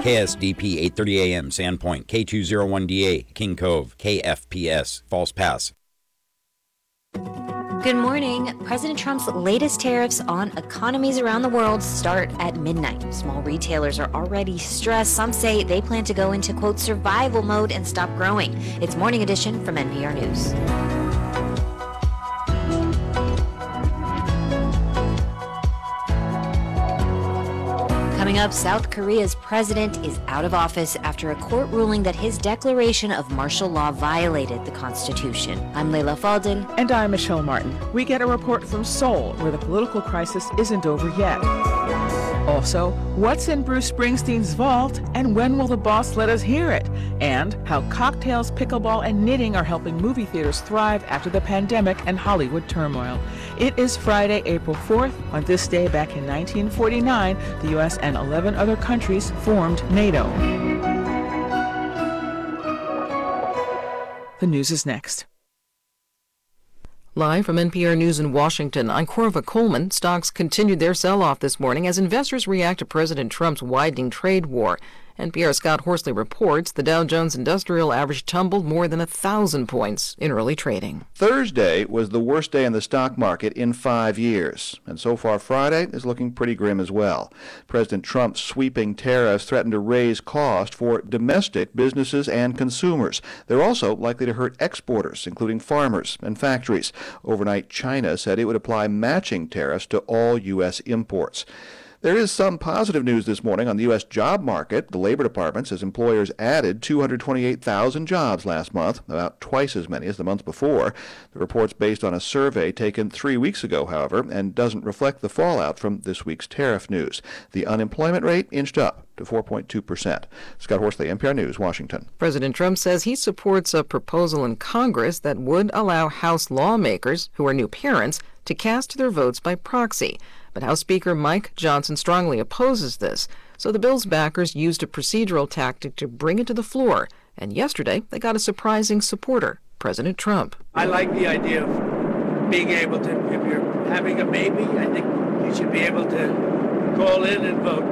KSDP 8:30 a.m. Sandpoint, K201DA, King Cove, KFPS, False Pass. Good morning. President Trump's latest tariffs on economies around the world start at midnight. Small retailers are already stressed. Some say they plan to go into, quote, survival mode and stop growing. It's Morning Edition from NPR News. Coming up, South Korea's president is out of office after a court ruling that his declaration of martial law violated the Constitution. I'm Leila Faldin. And I'm Michelle Martin. We get a report from Seoul, where the political crisis isn't over yet. Also, what's in Bruce Springsteen's vault, and when will the boss let us hear it? And how cocktails, pickleball, and knitting are helping movie theaters thrive after the pandemic and Hollywood turmoil. It is Friday, April 4th. On this day back in 1949, the U.S. and 11 other countries formed NATO. The news is next. Live from NPR News in Washington, I'm Corva Coleman. Stocks continued their sell-off this morning as investors react to President Trump's widening trade war. NPR's Scott Horsley reports the Dow Jones Industrial Average tumbled more than 1,000 points in early trading. Thursday was the worst day in the stock market in 5 years, and so far Friday is looking pretty grim as well. President Trump's sweeping tariffs threaten to raise cost for domestic businesses and consumers. They're also likely to hurt exporters, including farmers and factories. Overnight, China said it would apply matching tariffs to all U.S. imports. There is some positive news this morning on the U.S. job market. The Labor Department says employers added 228,000 jobs last month, about twice as many as the month before. The report's based on a survey taken 3 weeks ago, however, and doesn't reflect the fallout from this week's tariff news. The unemployment rate inched up to 4.2%. Scott Horsley, NPR News, Washington. President Trump says he supports a proposal in Congress that would allow House lawmakers, who are new parents, to cast their votes by proxy. But House Speaker Mike Johnson strongly opposes this, so the bill's backers used a procedural tactic to bring it to the floor. And yesterday, they got a surprising supporter, President Trump. I like the idea of being able to, if you're having a baby, I think you should be able to call in and vote.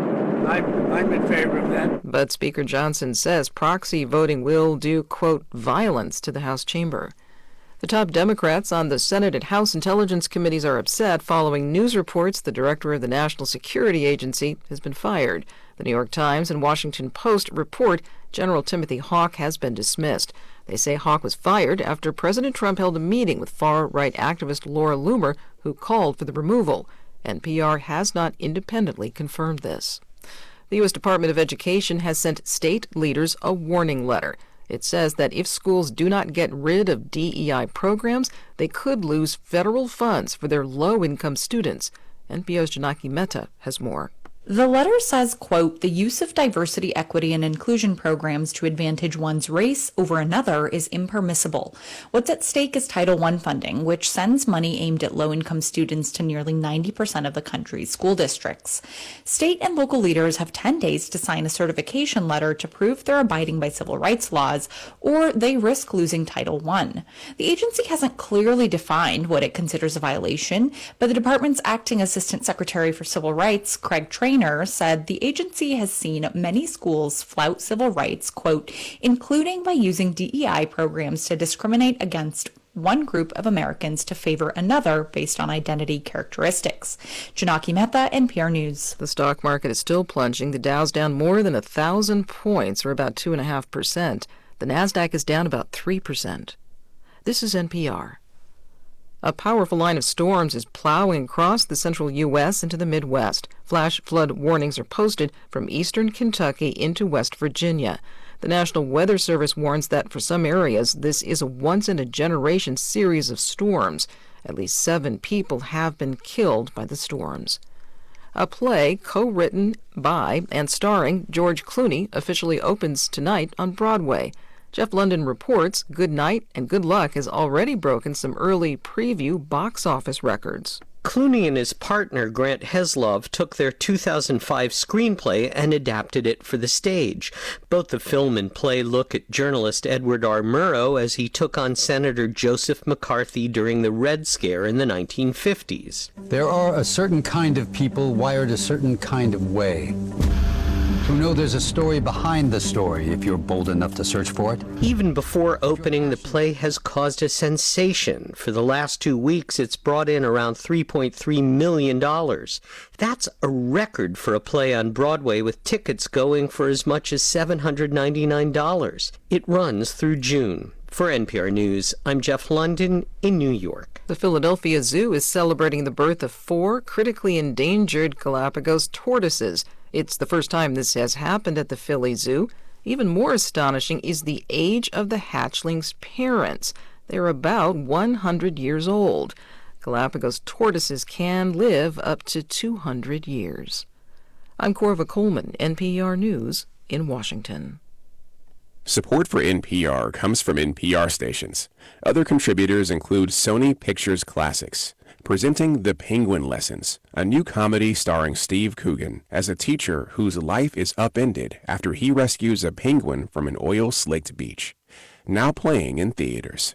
I'm in favor of that. But Speaker Johnson says proxy voting will do, quote, violence to the House chamber. The top Democrats on the Senate and House Intelligence Committees are upset following news reports the director of the National Security Agency has been fired. The New York Times and Washington Post report General Timothy Hawk has been dismissed. They say Hawk was fired after President Trump held a meeting with far-right activist Laura Loomer, who called for the removal. NPR has not independently confirmed this. The U.S. Department of Education has sent state leaders a warning letter. It says that if schools do not get rid of DEI programs, they could lose federal funds for their low-income students. NPR's Janaki Mehta has more. The letter says, quote, the use of diversity, equity, and inclusion programs to advantage one's race over another is impermissible. What's at stake is Title I funding, which sends money aimed at low-income students to nearly 90% of the country's school districts. State and local leaders have 10 days to sign a certification letter to prove they're abiding by civil rights laws, or they risk losing Title I. The agency hasn't clearly defined what it considers a violation, but the department's acting assistant secretary for civil rights, Craig Traynor, said the agency has seen many schools flout civil rights, quote, including by using DEI programs to discriminate against one group of Americans to favor another based on identity characteristics. Janaki Mehta, NPR News. The stock market is still plunging. The Dow's down more than 1,000 points, or about 2.5%. The Nasdaq is down about 3%. This is NPR. A powerful line of storms is plowing across the central U.S. into the Midwest. Flash flood warnings are posted from eastern Kentucky into West Virginia. The National Weather Service warns that for some areas, this is a once-in-a-generation series of storms. At least 7 people have been killed by the storms. A play co-written by and starring George Clooney officially opens tonight on Broadway. Jeff London reports Good Night and Good Luck has already broken some early preview box office records. Clooney and his partner Grant Heslov took their 2005 screenplay and adapted it for the stage. Both the film and play look at journalist Edward R. Murrow as he took on Senator Joseph McCarthy during the Red Scare in the 1950s. There are a certain kind of people wired a certain kind of way. who know there's a story behind the story if you're bold enough to search for it. Even before opening, the play has caused a sensation. For the last 2 weeks, it's brought in around $3.3 million. That's a record for a play on Broadway, with tickets going for as much as $799. It runs through June. For NPR News, I'm Jeff London in New York. The Philadelphia Zoo is celebrating the birth of 4 critically endangered Galapagos tortoises. It's the first time this has happened at the Philly Zoo. Even more astonishing is the age of the hatchlings' parents. They're about 100 years old. Galapagos tortoises can live up to 200 years. I'm Corva Coleman, NPR News in Washington. Support for NPR comes from NPR stations. Other contributors include Sony Pictures Classics, presenting The Penguin Lessons, a new comedy starring Steve Coogan as a teacher whose life is upended after he rescues a penguin from an oil-slicked beach. Now playing in theaters.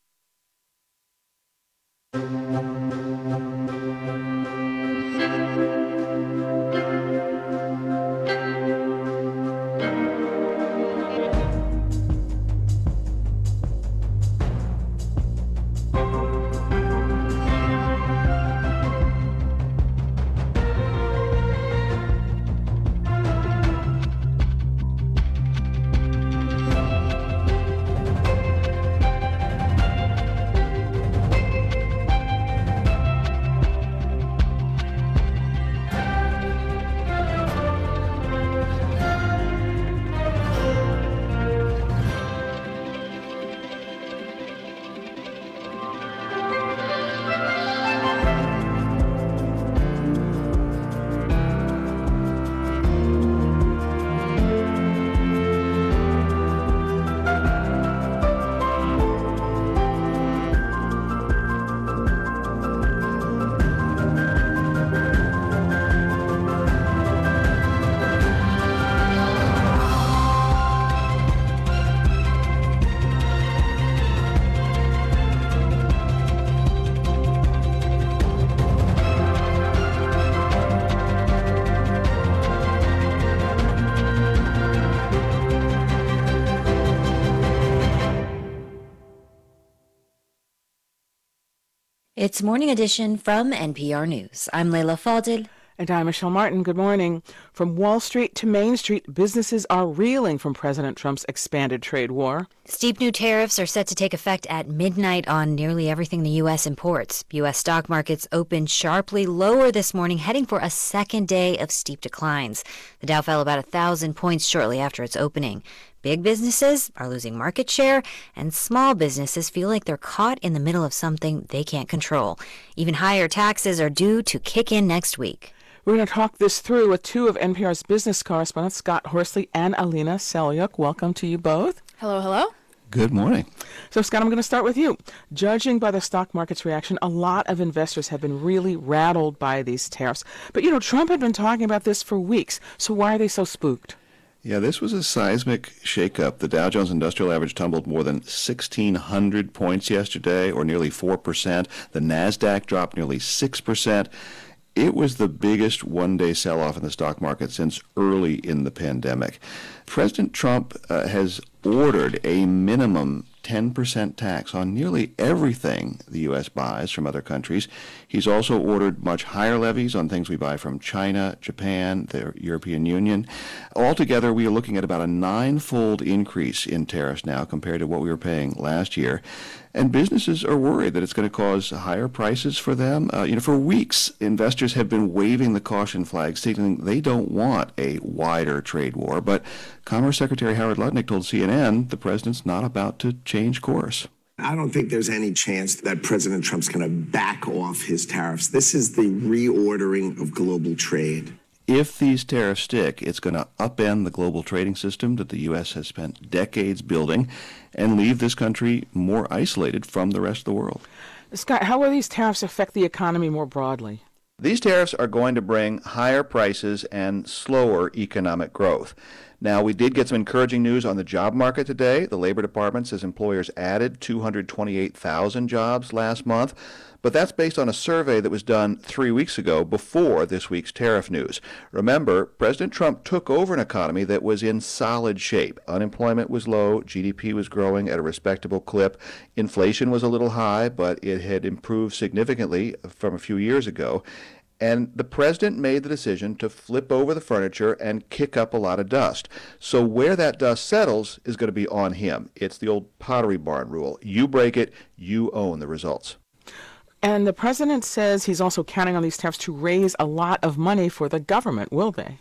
It's Morning Edition from NPR News. I'm Leila Fadel. And I'm Michelle Martin. Good morning. From Wall Street to Main Street, businesses are reeling from President Trump's expanded trade war. Steep new tariffs are set to take effect at midnight on nearly everything the U.S. imports. U.S. stock markets opened sharply lower this morning, heading for a second day of steep declines. The Dow fell about 1,000 points shortly after its opening. Big businesses are losing market share, and small businesses feel like they're caught in the middle of something they can't control. Even higher taxes are due to kick in next week. We're going to talk this through with 2 of NPR's business correspondents, Scott Horsley and Alina Selyuk. Welcome to you both. Hello, hello. Good morning. So, Scott, I'm going to start with you. Judging by the stock market's reaction, a lot of investors have been really rattled by these tariffs. But, Trump had been talking about this for weeks, so why are they so spooked? Yeah, this was a seismic shakeup. The Dow Jones Industrial Average tumbled more than 1,600 points yesterday, or nearly 4%. The NASDAQ dropped nearly 6%. It was the biggest one-day sell-off in the stock market since early in the pandemic. President Trump has ordered a minimum 10% tax on nearly everything the U.S. buys from other countries. He's also ordered much higher levies on things we buy from China, Japan, the European Union. Altogether, we are looking at about a 9-fold increase in tariffs now compared to what we were paying last year. And businesses are worried that it's going to cause higher prices for them. For weeks, investors have been waving the caution flag, signaling they don't want a wider trade war. But Commerce Secretary Howard Lutnick told CNN the president's not about to change course. I don't think there's any chance that President Trump's going to back off his tariffs. This is the reordering of global trade. If these tariffs stick, it's going to upend the global trading system that the U.S. has spent decades building and leave this country more isolated from the rest of the world. Scott, how will these tariffs affect the economy more broadly? These tariffs are going to bring higher prices and slower economic growth. Now, we did get some encouraging news on the job market today. The Labor Department says employers added 228,000 jobs last month, but that's based on a survey that was done 3 weeks ago before this week's tariff news. Remember, President Trump took over an economy that was in solid shape. Unemployment was low, GDP was growing at a respectable clip, inflation was a little high, but it had improved significantly from a few years ago. And the president made the decision to flip over the furniture and kick up a lot of dust. So where that dust settles is going to be on him. It's the old Pottery Barn rule. You break it, you own the results. And the president says he's also counting on these tariffs to raise a lot of money for the government, will they?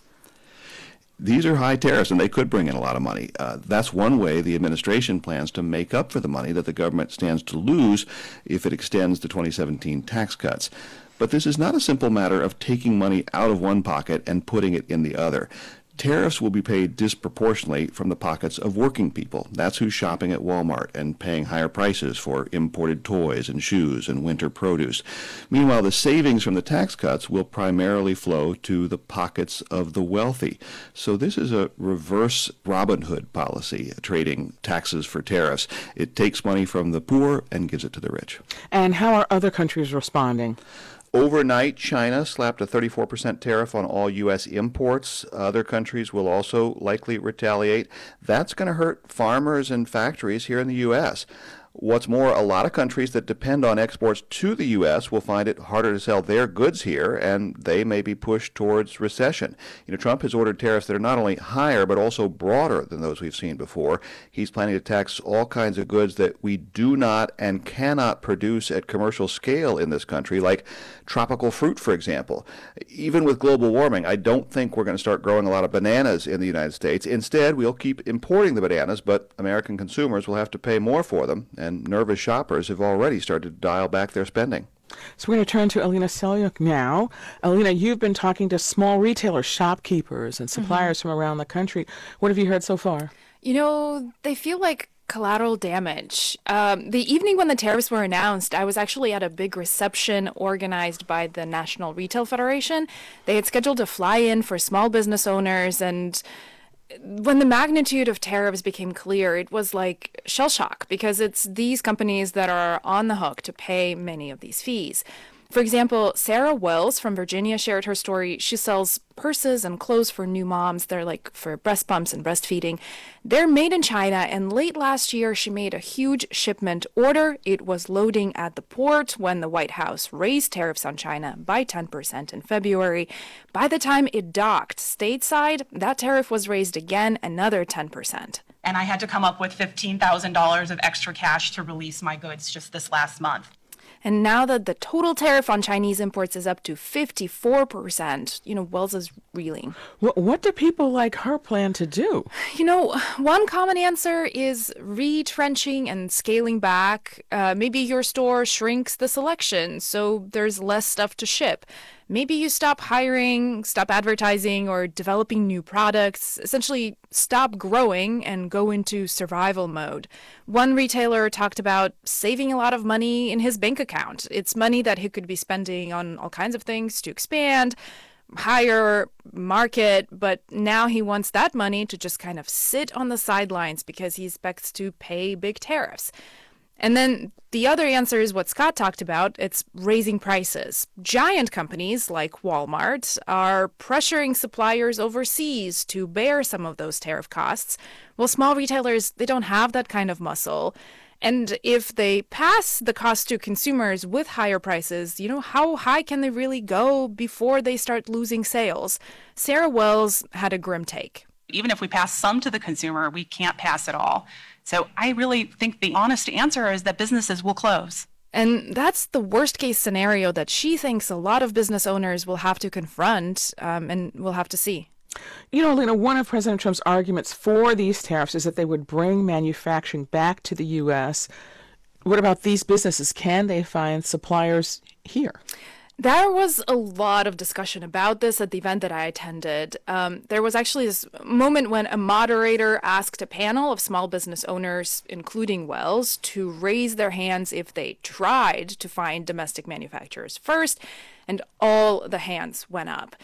These are high tariffs, and they could bring in a lot of money. That's one way the administration plans to make up for the money that the government stands to lose if it extends the 2017 tax cuts. But this is not a simple matter of taking money out of one pocket and putting it in the other. Tariffs will be paid disproportionately from the pockets of working people. That's who's shopping at Walmart and paying higher prices for imported toys and shoes and winter produce. Meanwhile, the savings from the tax cuts will primarily flow to the pockets of the wealthy. So this is a reverse Robin Hood policy, trading taxes for tariffs. It takes money from the poor and gives it to the rich. And how are other countries responding? Overnight, China slapped a 34% tariff on all U.S. imports. Other countries will also likely retaliate. That's going to hurt farmers and factories here in the U.S. What's more, a lot of countries that depend on exports to the U.S. will find it harder to sell their goods here, and they may be pushed towards recession. Trump has ordered tariffs that are not only higher, but also broader than those we've seen before. He's planning to tax all kinds of goods that we do not and cannot produce at commercial scale in this country, like tropical fruit, for example. Even with global warming, I don't think we're going to start growing a lot of bananas in the United States. Instead, we'll keep importing the bananas, but American consumers will have to pay more for them, and nervous shoppers have already started to dial back their spending. So we're going to turn to Alina Selyuk now. Alina, you've been talking to small retailers, shopkeepers, and suppliers from around the country. What have you heard so far? They feel like collateral damage. The evening when the tariffs were announced, I was actually at a big reception organized by the National Retail Federation. They had scheduled to fly in for small business owners, and when the magnitude of tariffs became clear, it was like shell shock, because it's these companies that are on the hook to pay many of these fees. For example, Sarah Wells from Virginia shared her story. She sells purses and clothes for new moms. They're like for breast pumps and breastfeeding. They're made in China, and late last year she made a huge shipment order. It was loading at the port when the White House raised tariffs on China by 10% in February. By the time it docked stateside, that tariff was raised again, another 10%. And I had to come up with $15,000 of extra cash to release my goods just this last month. And now that the total tariff on Chinese imports is up to 54%, Wells is reeling. What do people like her plan to do? One common answer is retrenching and scaling back. Maybe your store shrinks the selection, so there's less stuff to ship. Maybe you stop hiring, stop advertising, or developing new products. Essentially, stop growing and go into survival mode. One retailer talked about saving a lot of money in his bank account. It's money that he could be spending on all kinds of things to expand, hire, market, but now he wants that money to just kind of sit on the sidelines because he expects to pay big tariffs. And then the other answer is what Scott talked about. It's raising prices. Giant companies like Walmart are pressuring suppliers overseas to bear some of those tariff costs. Well, small retailers, they don't have that kind of muscle. And if they pass the cost to consumers with higher prices, how high can they really go before they start losing sales? Sarah Wells had a grim take. Even if we pass some to the consumer, we can't pass it all. So I really think the honest answer is that businesses will close. And that's the worst case scenario that she thinks a lot of business owners will have to confront, and we'll have to see. Lena, one of President Trump's arguments for these tariffs is that they would bring manufacturing back to the U.S. What about these businesses? Can they find suppliers here? There was a lot of discussion about this at the event that I attended. There was actually this moment when a moderator asked a panel of small business owners, including Wells, to raise their hands if they tried to find domestic manufacturers first, and all the hands went up.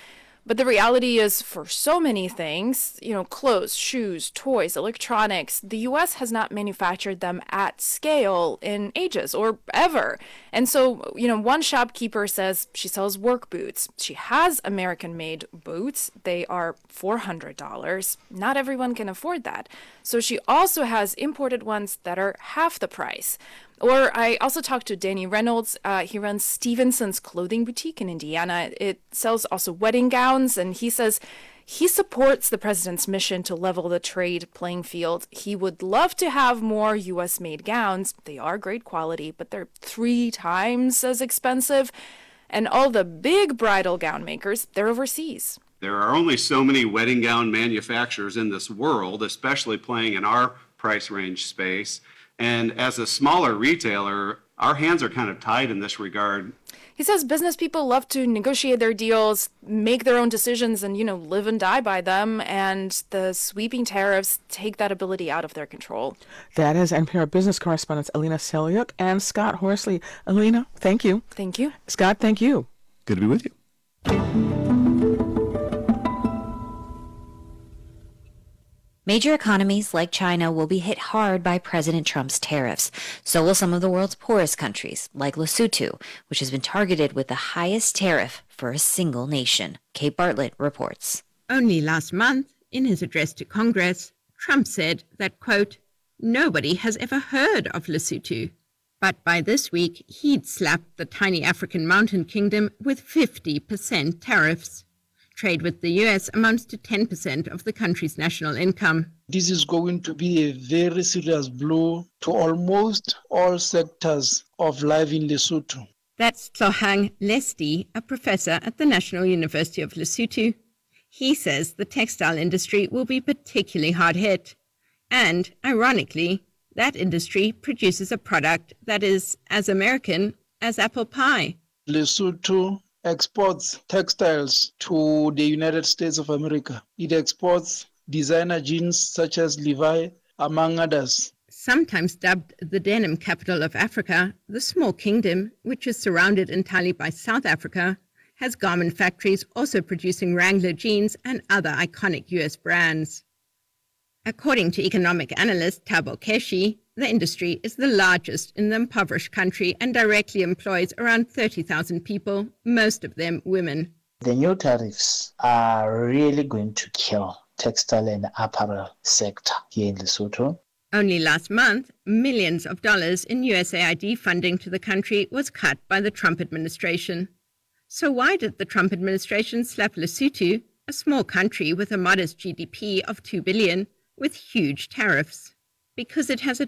But the reality is, for so many things, clothes, shoes, toys, electronics, the US has not manufactured them at scale in ages or ever. And so, one shopkeeper says she sells work boots. She has American-made boots. They are $400. Not everyone can afford that. So she also has imported ones that are half the price. Or I also talked to Danny Reynolds. He runs Stevenson's clothing boutique in Indiana. It sells also wedding gowns, and he says he supports the president's mission to level the trade playing field. He would love to have more U.S.-made gowns. They are great quality, but they're 3 times as expensive. And all the big bridal gown makers, they're overseas. There are only so many wedding gown manufacturers in this world, especially playing in our price range space. And as a smaller retailer, our hands are kind of tied in this regard. He says business people love to negotiate their deals, make their own decisions, and, live and die by them. And the sweeping tariffs take that ability out of their control. That is NPR business correspondents Alina Selyuk and Scott Horsley. Alina, thank you. Thank you. Scott, thank you. Good to be with you. Major economies like China will be hit hard by President Trump's tariffs. So will some of the world's poorest countries, like Lesotho, which has been targeted with the highest tariff for a single nation. Kate Bartlett reports. Only last month, in his address to Congress, Trump said that, quote, nobody has ever heard of Lesotho. But by this week, he'd slapped the tiny African mountain kingdom with 50% tariffs. Trade with the U.S. amounts to 10% of the country's national income. This is going to be a very serious blow to almost all sectors of life in Lesotho. That's Tlohang Lesti, a professor at the National University of Lesotho. He says the textile industry will be particularly hard hit. And, ironically, that industry produces a product that is as American as apple pie. Lesotho exports textiles to the United States of America. It exports designer jeans such as Levi, among others. Sometimes dubbed the denim capital of Africa, the small kingdom, which is surrounded entirely by South Africa, has garment factories also producing Wrangler jeans and other iconic U.S. brands. According to economic analyst Thabo Keshi, the industry is the largest in the impoverished country and directly employs around 30,000 people, most of them women. The new tariffs are really going to kill textile and apparel sector here in Lesotho. Only last month, millions of dollars in USAID funding to the country was cut by the Trump administration. So why did the Trump administration slap Lesotho, a small country with a modest GDP of $2 billion, with huge tariffs? Because it has a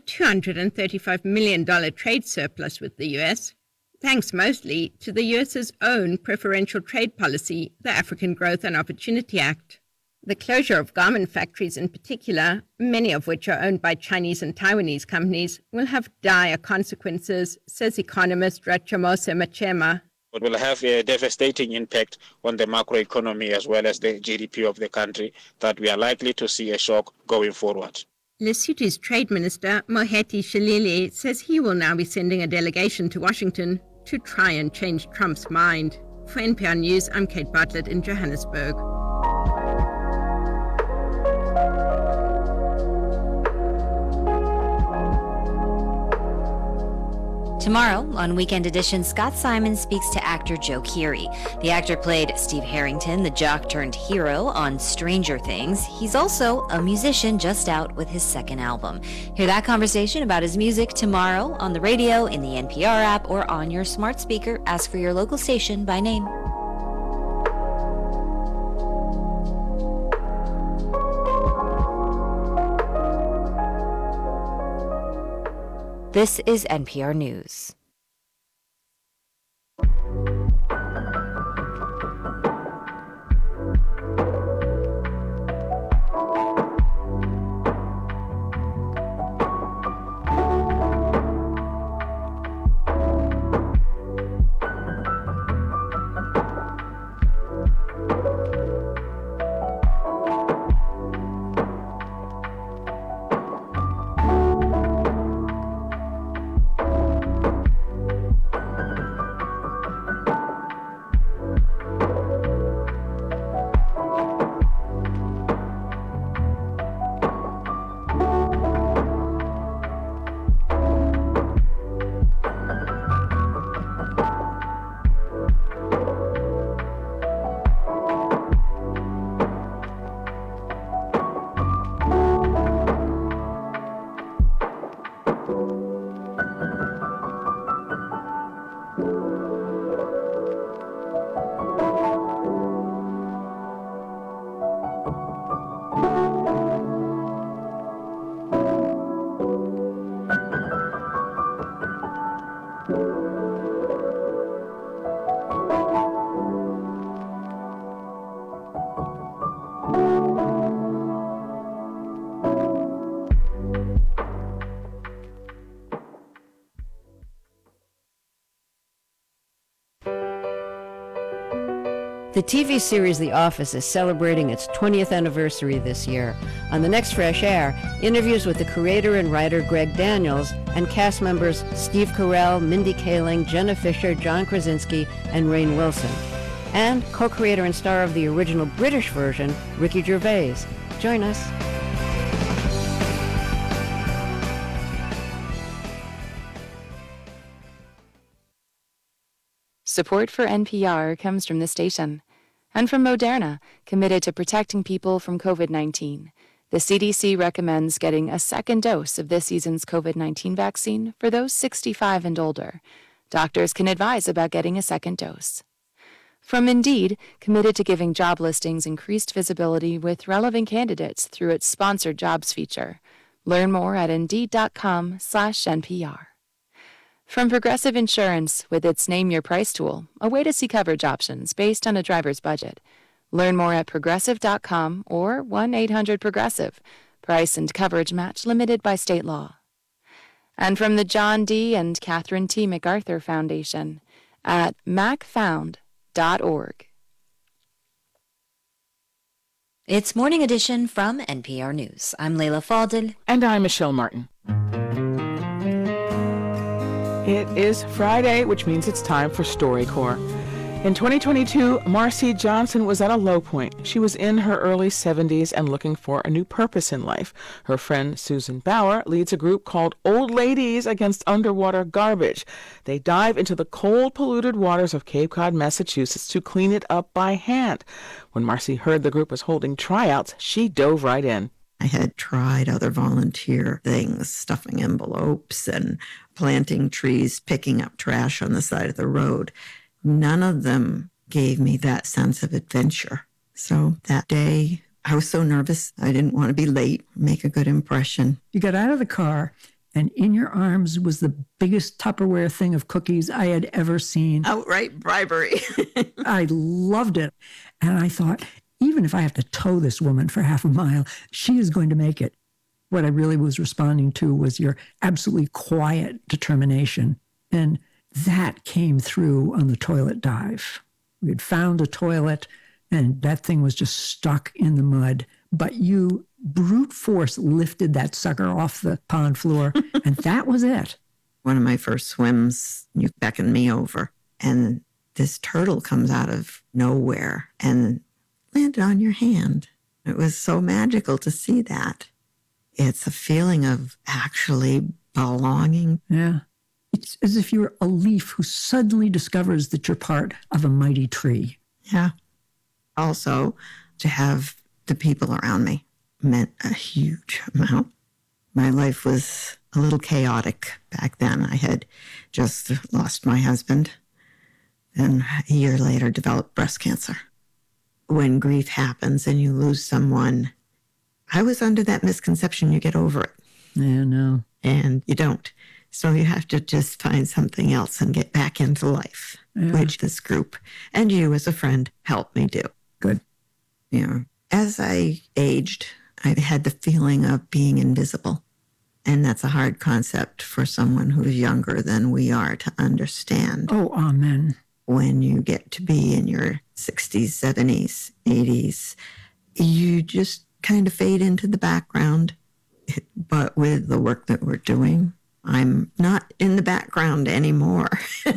$235 million trade surplus with the U.S., thanks mostly to the U.S.'s own preferential trade policy, the African Growth and Opportunity Act. The closure of garment factories in particular, many of which are owned by Chinese and Taiwanese companies, will have dire consequences, says economist Ratchamose Machema. It will have a devastating impact on the macroeconomy as well as the GDP of the country, that we are likely to see a shock going forward. Lesotho's Trade Minister, Mohethi Shalili, says he will now be sending a delegation to Washington to try and change Trump's mind. For NPR News, I'm Kate Bartlett in Johannesburg. Tomorrow, on Weekend Edition, Scott Simon speaks to actor Joe Keery. The actor played Steve Harrington, the jock-turned-hero on Stranger Things. He's also a musician just out with his second album. Hear that conversation about his music tomorrow on the radio, in the NPR app, or on your smart speaker. Ask for your local station by name. This is NPR News. The TV series The Office is celebrating its 20th anniversary this year. On the next Fresh Air, interviews with the creator and writer Greg Daniels and cast members Steve Carell, Mindy Kaling, Jenna Fisher, John Krasinski, and Rainn Wilson. And co-creator and star of the original British version, Ricky Gervais. Join us. Support for NPR comes from the station and from Moderna, committed to protecting people from COVID-19. The CDC recommends getting a second dose of this season's COVID-19 vaccine for those 65 and older. Doctors can advise about getting a second dose. From Indeed, committed to giving job listings increased visibility with relevant candidates through its sponsored jobs feature. Learn more at Indeed.com/NPR. From Progressive Insurance, with its Name Your Price tool, a way to see coverage options based on a driver's budget. Learn more at Progressive.com or 1-800-PROGRESSIVE. Price and coverage match limited by state law. And from the John D. and Catherine T. MacArthur Foundation at macfound.org. It's Morning Edition from NPR News. I'm Leila Fadel. And I'm Michelle Martin. It is Friday, which means it's time for StoryCorps. In 2022, Marcy Johnson was at a low point. She was in her early 70s and looking for a new purpose in life. Her friend Susan Bauer leads a group called Old Ladies Against Underwater Garbage. They dive into the cold, polluted waters of Cape Cod, Massachusetts to clean it up by hand. When Marcy heard the group was holding tryouts, she dove right in. I had tried other volunteer things, stuffing envelopes and planting trees, picking up trash on the side of the road. None of them gave me that sense of adventure. So that day, I was so nervous. I didn't want to be late, make a good impression. You got out of the car, and in your arms was the biggest Tupperware thing of cookies I had ever seen. Outright bribery. I loved it. And I thought, even if I have to tow this woman for half a mile, she is going to make it. What I really was responding to was your absolutely quiet determination. And that came through on the toilet dive. We had found a toilet, and that thing was just stuck in the mud. But you brute force lifted that sucker off the pond floor, and that was it. One of my first swims, you beckoned me over, and this turtle comes out of nowhere and landed on your hand. It was so magical to see that. It's a feeling of actually belonging. Yeah. It's as if you're a leaf who suddenly discovers that you're part of a mighty tree. Yeah. Also, to have the people around me meant a huge amount. My life was a little chaotic back then. I had just lost my husband, and a year later developed breast cancer. When grief happens and you lose someone, I was under that misconception you get over it. Yeah, no. And you don't. So you have to just find something else and get back into life, which this group and you as a friend helped me do. Good. You know, as I aged, I had the feeling of being invisible. And that's a hard concept for someone who's younger than we are to understand. Oh, amen. When you get to be in your 60s, 70s, 80s, you just kind of fade into the background. But with the work that we're doing, I'm not in the background anymore.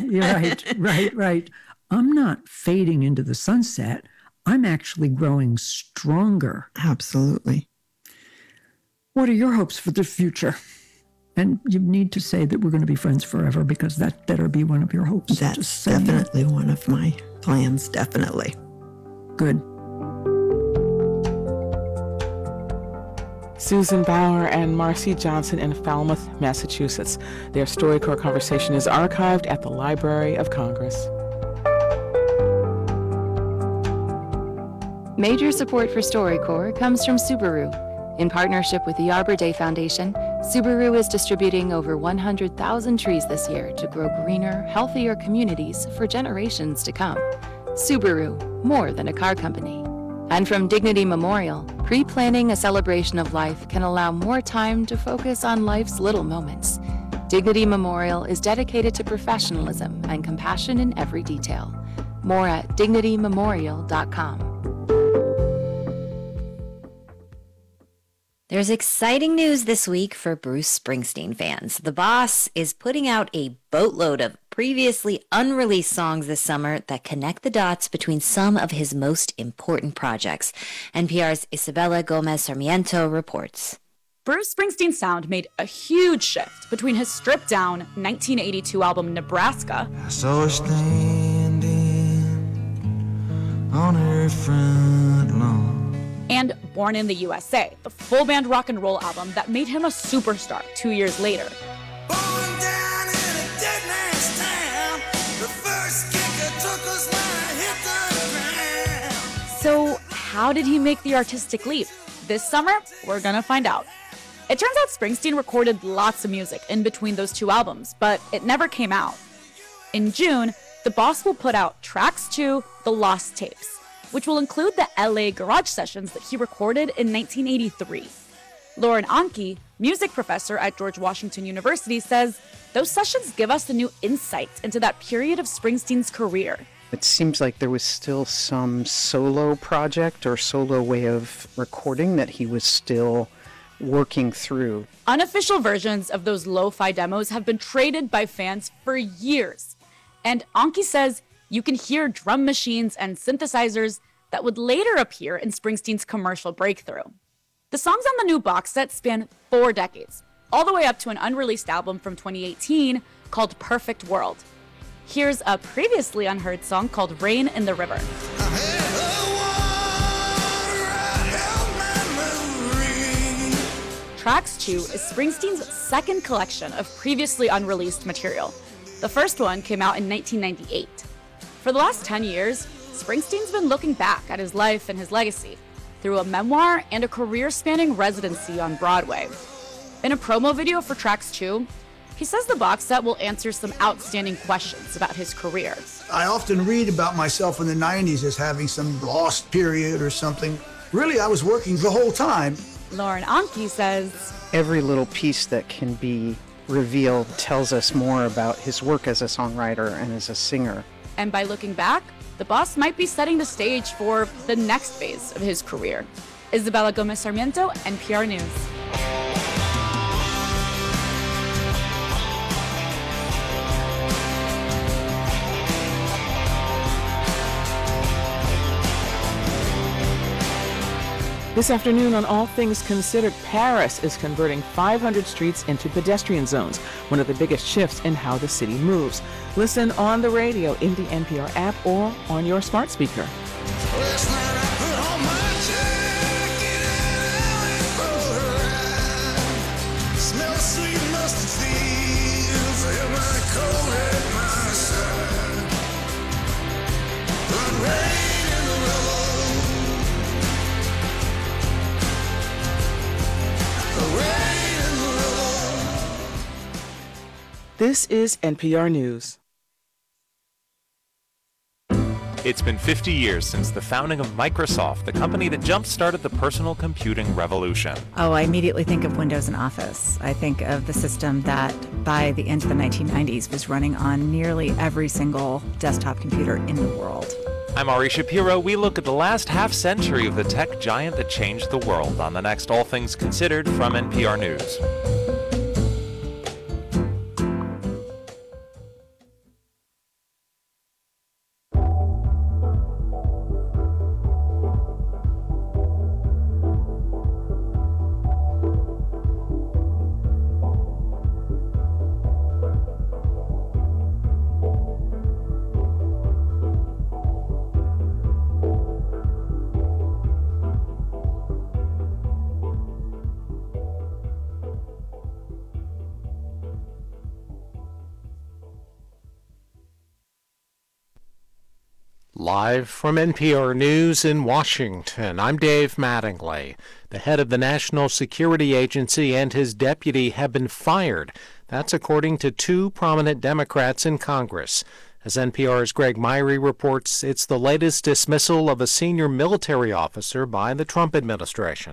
Right. I'm not fading into the sunset. I'm actually growing stronger. Absolutely. What are your hopes for the future? And you need to say that we're going to be friends forever, because that better be one of your hopes. That's definitely one of my plans, definitely. Good. Susan Bauer and Marcy Johnson in Falmouth, Massachusetts. Their StoryCorps conversation is archived at the Library of Congress. Major support for StoryCorps comes from Subaru. In partnership with the Arbor Day Foundation, Subaru is distributing over 100,000 trees this year to grow greener, healthier communities for generations to come. Subaru, more than a car company. And from Dignity Memorial, pre-planning a celebration of life can allow more time to focus on life's little moments. Dignity Memorial is dedicated to professionalism and compassion in every detail. More at dignitymemorial.com. There's exciting news this week for Bruce Springsteen fans. The boss is putting out a boatload of previously unreleased songs this summer that connect the dots between some of his most important projects. NPR's Isabella Gomez Sarmiento reports. Bruce Springsteen's sound made a huge shift between his stripped-down 1982 album Nebraska I saw her standing on her front lawn and Born in the USA, the full-band rock and roll album that made him a superstar 2 years later. So how did he make the artistic leap? This summer, we're gonna find out. It turns out Springsteen recorded lots of music in between those two albums, but it never came out. In June, the boss will put out Tracks 2, The Lost Tapes, which will include the LA garage sessions that he recorded in 1983. Lauren Anke, music professor at George Washington University, says those sessions give us a new insight into that period of Springsteen's career. It seems like there was still some solo project or solo way of recording that he was still working through. Unofficial versions of those lo-fi demos have been traded by fans for years. And Anke says you can hear drum machines and synthesizers that would later appear in Springsteen's commercial breakthrough. The songs on the new box set span 4 decades, all the way up to an unreleased album from 2018 called Perfect World. Here's a previously unheard song called Rain in the River. Tracks 2 is Springsteen's second collection of previously unreleased material. The first one came out in 1998. For the last 10 years, Springsteen's been looking back at his life and his legacy through a memoir and a career-spanning residency on Broadway. In a promo video for Tracks 2, he says the box set will answer some outstanding questions about his career. I often read about myself in the 90s as having some lost period or something. Really, I was working the whole time. Lauren Anke says, every little piece that can be revealed tells us more about his work as a songwriter and as a singer. And by looking back, the boss might be setting the stage for the next phase of his career. Isabella Gomez Sarmiento, NPR News. This afternoon on All Things Considered, Paris is converting 500 streets into pedestrian zones, one of the biggest shifts in how the city moves. Listen on the radio, in the NPR app, or on your smart speaker. This is NPR News. It's been 50 years since the founding of Microsoft, the company that jump-started the personal computing revolution. Oh, I immediately think of Windows and Office. I think of the system that by the end of the 1990s was running on nearly every single desktop computer in the world. I'm Ari Shapiro. We look at the last half-century of the tech giant that changed the world on the next All Things Considered from NPR News. Live from NPR News in Washington, I'm Dave Mattingly. The head of the National Security Agency and his deputy have been fired. That's according to 2 prominent Democrats in Congress. As NPR's Greg Myrie reports, it's the latest dismissal of a senior military officer by the Trump administration.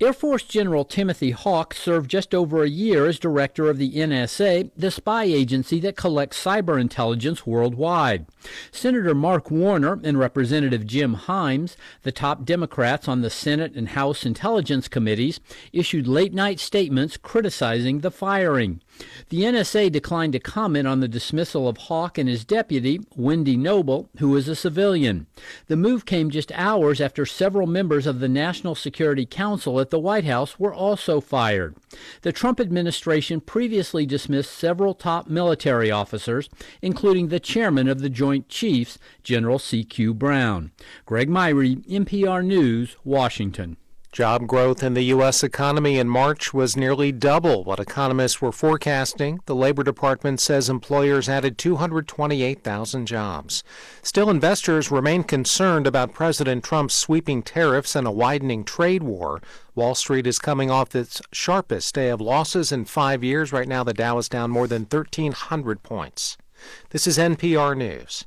Air Force General Timothy Hawk served just over a year as director of the NSA, the spy agency that collects cyber intelligence worldwide. Senator Mark Warner and Representative Jim Himes, the top Democrats on the Senate and House Intelligence Committees, issued late-night statements criticizing the firing. The NSA declined to comment on the dismissal of Hawk and his deputy, Wendy Noble, who is a civilian. The move came just hours after several members of the National Security Council at the White House were also fired. The Trump administration previously dismissed several top military officers, including the chairman of the Joint Chiefs, General C.Q. Brown. Greg Myrie, NPR News, Washington. Job growth in the U.S. economy in March was nearly double what economists were forecasting. The Labor Department says employers added 228,000 jobs. Still, investors remain concerned about President Trump's sweeping tariffs and a widening trade war. Wall Street is coming off its sharpest day of losses in 5 years. Right now, the Dow is down more than 1,300 points. This is NPR News.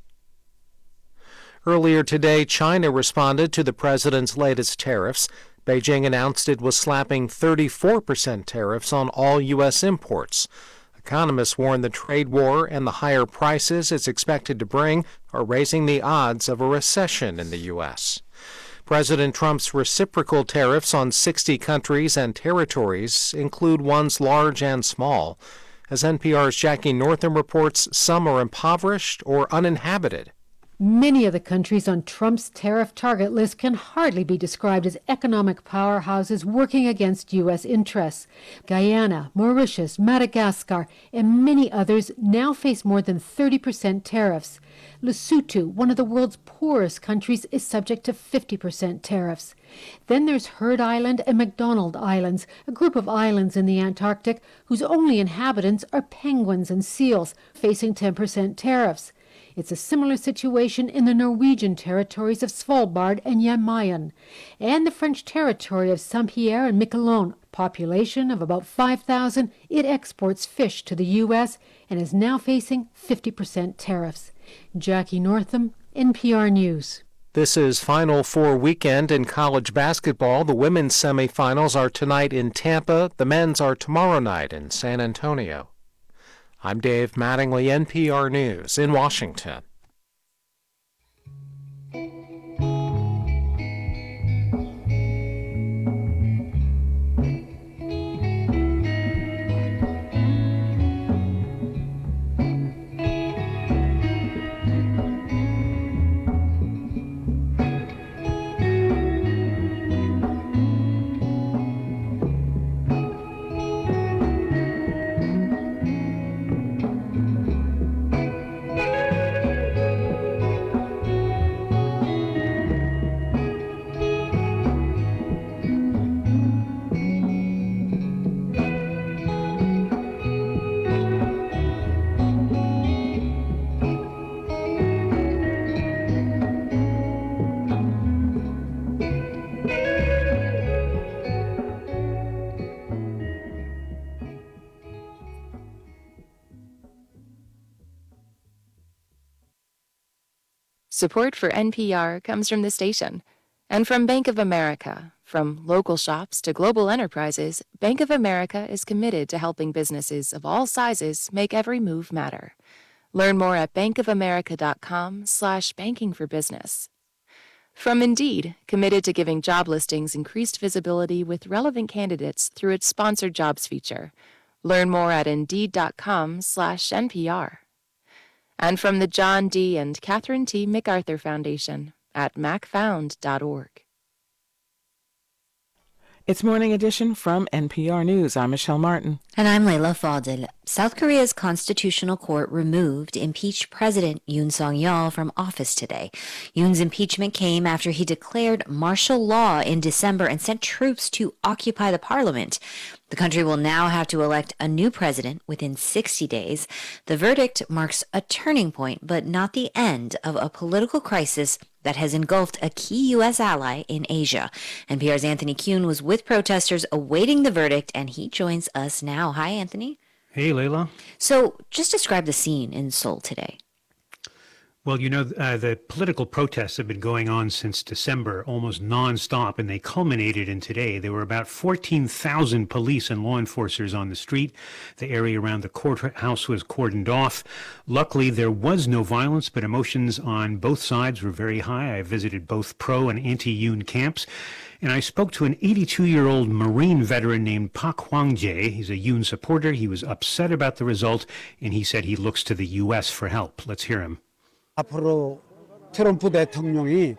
Earlier today, China responded to the president's latest tariffs. Beijing announced it was slapping 34% tariffs on all U.S. imports. Economists warn the trade war and the higher prices it's expected to bring are raising the odds of a recession in the U.S. President Trump's reciprocal tariffs on 60 countries and territories include ones large and small. As NPR's Jackie Northam reports, some are impoverished or uninhabited. Many of the countries on Trump's tariff target list can hardly be described as economic powerhouses working against U.S. interests. Guyana, Mauritius, Madagascar, and many others now face more than 30% tariffs. Lesotho, one of the world's poorest countries, is subject to 50% tariffs. Then there's Heard Island and McDonald Islands, a group of islands in the Antarctic whose only inhabitants are penguins and seals, facing 10% tariffs. It's a similar situation in the Norwegian territories of Svalbard and Jan Mayen, and the French territory of Saint-Pierre and Miquelon. Population of about 5,000, it exports fish to the U.S. and is now facing 50% tariffs. Jackie Northam, NPR News. This is Final Four weekend in college basketball. The women's semifinals are tonight in Tampa. The men's are tomorrow night in San Antonio. I'm Dave Mattingly, NPR News in Washington. Support for NPR comes from the station and from Bank of America. From local shops to global enterprises, Bank of America is committed to helping businesses of all sizes make every move matter. Learn more at bankofamerica.com/bankingforbusiness. From Indeed, committed to giving job listings increased visibility with relevant candidates through its sponsored jobs feature. Learn more at Indeed.com/NPR. And from the John D. and Catherine T. MacArthur Foundation at macfound.org. It's Morning Edition from NPR News. I'm Michelle Martin. And I'm Leila Fadel. South Korea's constitutional court removed impeached President Yoon Suk-yeol from office today. Yoon's impeachment came after he declared martial law in December and sent troops to occupy the parliament. The country will now have to elect a new president within 60 days. The verdict marks a turning point, but not the end of a political crisis that has engulfed a key U.S. ally in Asia. NPR's Anthony Kuhn was with protesters awaiting the verdict, and he joins us now. Hi, Anthony. Hey, Leila. So just describe the scene in Seoul today. Well, the political protests have been going on since December, almost nonstop, and they culminated in today. There were about 14,000 police and law enforcers on the street. The area around the courthouse was cordoned off. Luckily, there was no violence, but emotions on both sides were very high. I visited both pro and anti-Yoon camps. And I spoke to an 82-year-old Marine veteran named Pak Hwang-jae. He's a Yoon supporter. He was upset about the result, and he said he looks to the U.S. for help. Let's hear him. 앞으로 트럼프 대통령이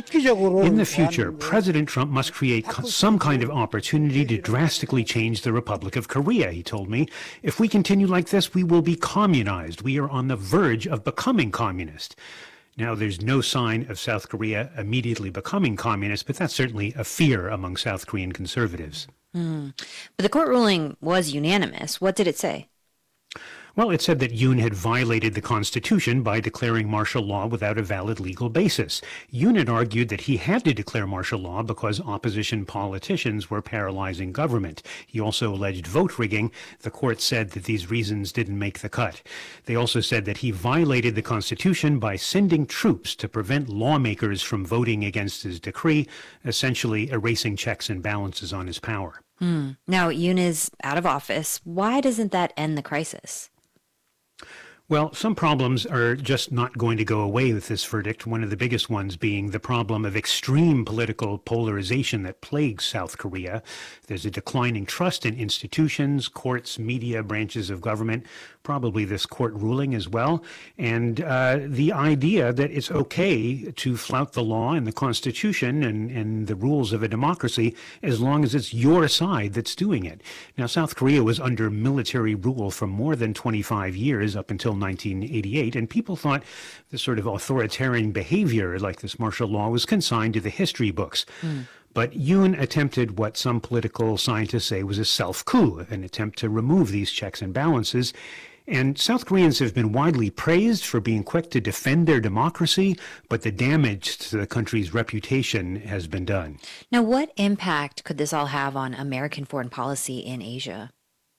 In the future, President Trump must create some kind of opportunity to drastically change the Republic of Korea, he told me. If we continue like this, we will be communized. We are on the verge of becoming communist. Now, there's no sign of South Korea immediately becoming communist, but that's certainly a fear among South Korean conservatives. But the court ruling was unanimous. What did it say? Well, it said that Yoon had violated the Constitution by declaring martial law without a valid legal basis. Yoon had argued that he had to declare martial law because opposition politicians were paralyzing government. He also alleged vote rigging. The court said that these reasons didn't make the cut. They also said that he violated the Constitution by sending troops to prevent lawmakers from voting against his decree, essentially erasing checks and balances on his power. Now, Yoon is out of office. Why doesn't that end the crisis? Well, some problems are just not going to go away with this verdict, one of the biggest ones being the problem of extreme political polarization that plagues South Korea. There's a declining trust in institutions, courts, media, branches of government, probably this court ruling as well, and the idea that it's okay to flout the law and the Constitution and the rules of a democracy as long as it's your side that's doing it. Now, South Korea was under military rule for more than 25 years, up until 1988, and people thought this sort of authoritarian behavior like this martial law was consigned to the history books. But Yoon attempted what some political scientists say was a self-coup, an attempt to remove these checks and balances. And South Koreans have been widely praised for being quick to defend their democracy, but the damage to the country's reputation has been done. Now, what impact could this all have on American foreign policy in Asia?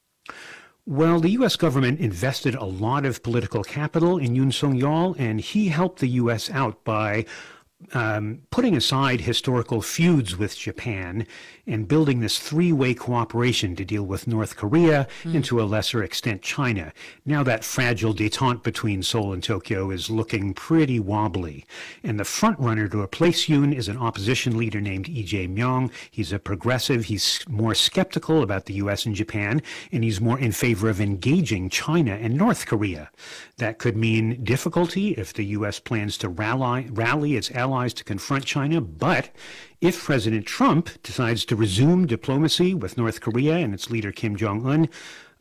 Well, the U.S. government invested a lot of political capital in Yoon Suk-yeol, and he helped the U.S. out by putting aside historical feuds with Japan and building this three-way cooperation to deal with North Korea and to a lesser extent China. Now that fragile détente between Seoul and Tokyo is looking pretty wobbly. And the front runner to replace Yoon is an opposition leader named Lee Jae-myung. He's a progressive. He's more skeptical about the U.S. and Japan, and he's more in favor of engaging China and North Korea. That could mean difficulty if the U.S. plans to rally its allies to confront China, but if President Trump decides to resume diplomacy with North Korea and its leader Kim Jong-un,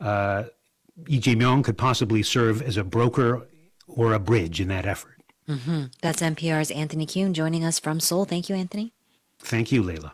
Lee Jae-myung could possibly serve as a broker or a bridge in that effort. That's NPR's Anthony Kuhn joining us from Seoul. Thank you, Anthony. Thank you, Layla.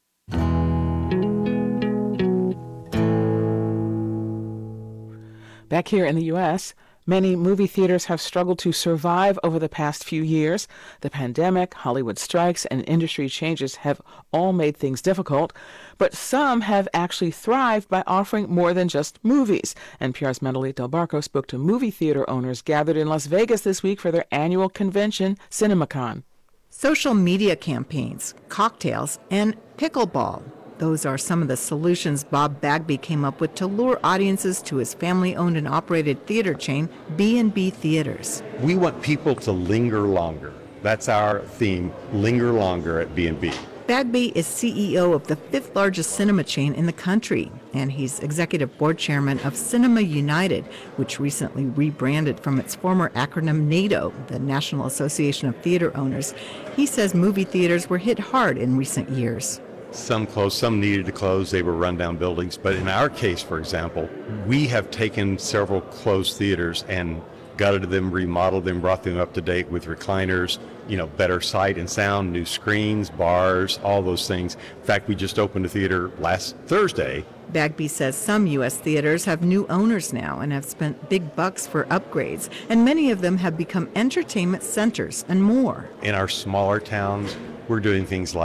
Back here in the U.S., many movie theaters have struggled to survive over the past few years. The pandemic, Hollywood strikes, and industry changes have all made things difficult. But some have actually thrived by offering more than just movies. NPR's Mandalit Del Barco spoke to movie theater owners gathered in Las Vegas this week for their annual convention, CinemaCon. Social media campaigns, cocktails, and pickleball. Those are some of the solutions Bob Bagby came up with to lure audiences to his family-owned and operated theater chain, B&B Theaters. We want people to linger longer. That's our theme, linger longer at B&B. Bagby is CEO of the fifth largest cinema chain in the country, and he's executive board chairman of Cinema United, which recently rebranded from its former acronym NATO, the National Association of Theater Owners. He says movie theaters were hit hard in recent years. Some closed, some needed to close. They were rundown buildings. But in our case, for example, we have taken several closed theaters and gutted them, remodeled them, brought them up to date with recliners, better sight and sound, new screens, bars, all those things. In fact, we just opened a theater last Thursday. Bagby says some U.S. theaters have new owners now and have spent big bucks for upgrades, and many of them have become entertainment centers and more. In our smaller towns, we're doing things like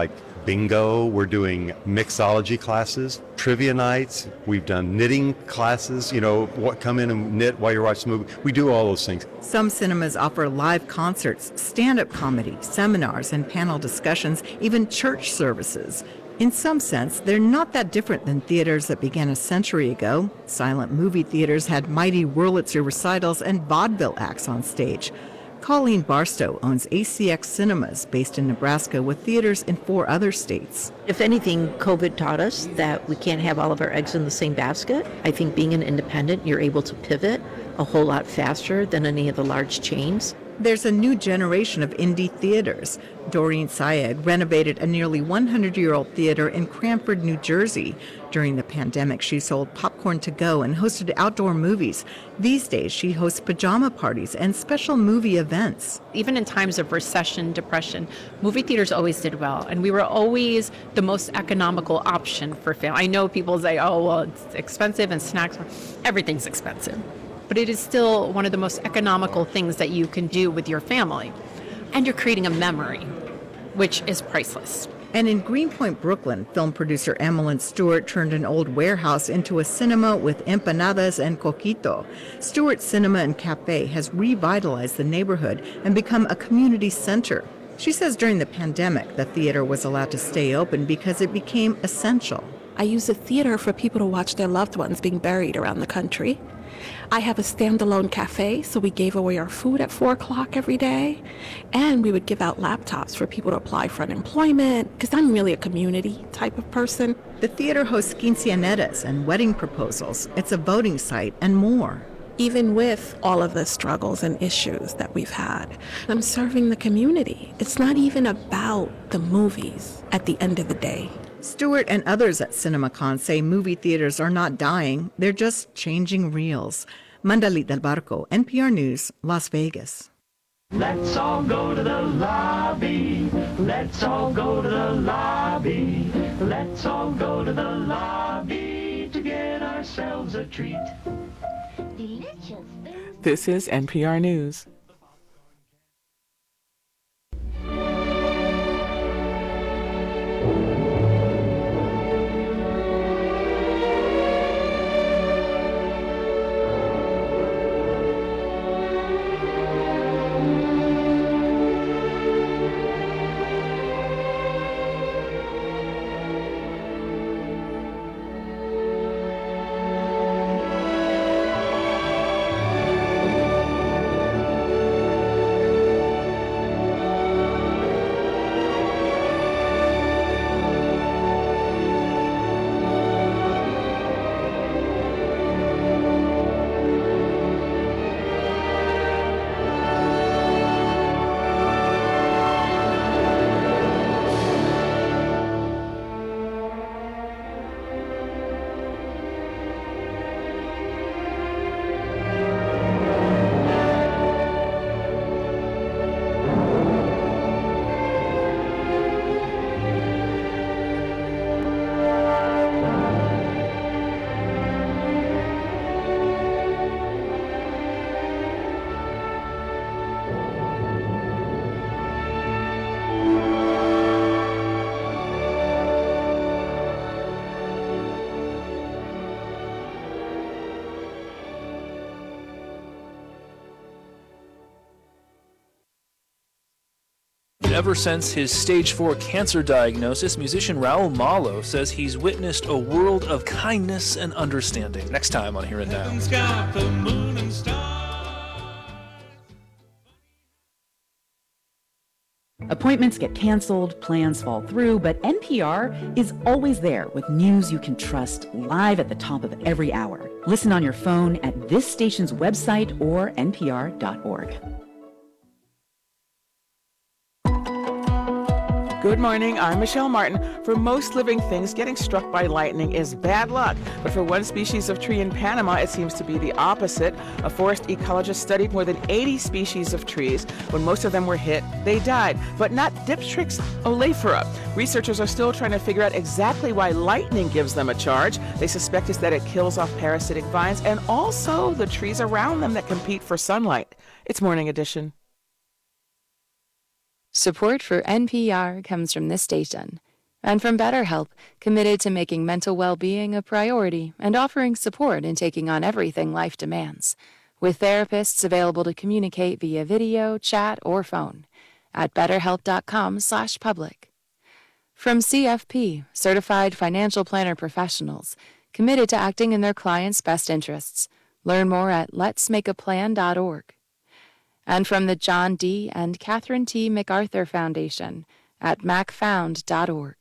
bingo. We're doing mixology classes, trivia nights. We've done knitting classes, come in and knit while you're watching the movie. We do all those things. Some cinemas offer live concerts, stand-up comedy, seminars, and panel discussions, even church services. In some sense, they're not that different than theaters that began a century ago. Silent movie theaters had mighty Wurlitzer recitals and vaudeville acts on stage. Colleen Barstow owns ACX Cinemas, based in Nebraska, with theaters in 4 other states. If anything, COVID taught us that we can't have all of our eggs in the same basket. I think being an independent, you're able to pivot a whole lot faster than any of the large chains. There's a new generation of indie theaters. Doreen Syed renovated a nearly 100-year-old theater in Cranford, New Jersey. During the pandemic, she sold popcorn to go and hosted outdoor movies. These days, she hosts pajama parties and special movie events. Even in times of recession, depression, movie theaters always did well, and we were always the most economical option for film. I know people say, oh, well, it's expensive and snacks, everything's expensive. But it is still one of the most economical things that you can do with your family. And you're creating a memory, which is priceless. And in Greenpoint, Brooklyn, film producer Emmeline Stewart turned an old warehouse into a cinema with empanadas and coquito. Stewart's Cinema and Cafe has revitalized the neighborhood and become a community center. She says during the pandemic, the theater was allowed to stay open because it became essential. I use the theater for people to watch their loved ones being buried around the country. I have a standalone cafe, so we gave away our food at 4 o'clock every day. And we would give out laptops for people to apply for unemployment, because I'm really a community type of person. The theater hosts quinceañeras and wedding proposals. It's a voting site and more. Even with all of the struggles and issues that we've had, I'm serving the community. It's not even about the movies at the end of the day. Stewart and others at CinemaCon say movie theaters are not dying, they're just changing reels. Mandalit Del Barco, NPR News, Las Vegas. Let's all go to the lobby. Let's all go to the lobby. Let's all go to the lobby to get ourselves a treat. Delicious. This is NPR News. Ever since his stage 4 cancer diagnosis, musician Raul Malo says he's witnessed a world of kindness and understanding. Next time on Here and Now. Appointments get canceled, plans fall through, but NPR is always there with news you can trust live at the top of every hour. Listen on your phone at this station's website or npr.org. Good morning, I'm Michelle Martin. For most living things, getting struck by lightning is bad luck. But for one species of tree in Panama, it seems to be the opposite. A forest ecologist studied more than 80 species of trees. When most of them were hit, they died. But not Diptrix oleifera. Researchers are still trying to figure out exactly why lightning gives them a charge. They suspect it's that it kills off parasitic vines and also the trees around them that compete for sunlight. It's Morning Edition. Support for NPR comes from this station And from BetterHelp, committed to making mental well-being a priority and offering support in taking on everything life demands, with therapists available to communicate via video, chat, or phone at betterhelp.com/public. From CFP, Certified Financial Planner Professionals, committed to acting in their clients' best interests. Learn more at letsmakeaplan.org. And from the John D. and Catherine T. MacArthur Foundation at macfound.org.